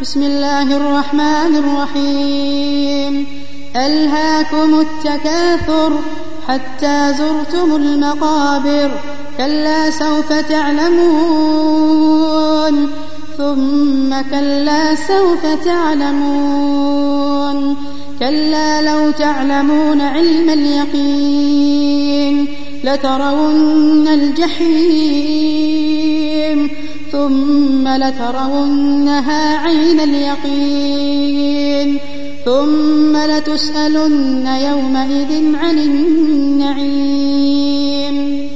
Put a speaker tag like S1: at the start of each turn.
S1: بسم الله الرحمن الرحيم. ألهاكم التكاثر حتى زرتم المقابر كلا سوف تعلمون ثم كلا سوف تعلمون كلا لو تعلمون علم اليقين لترون الجحيم ثم لترونها عين اليقين ثم لتسألن يومئذ عن النعيم.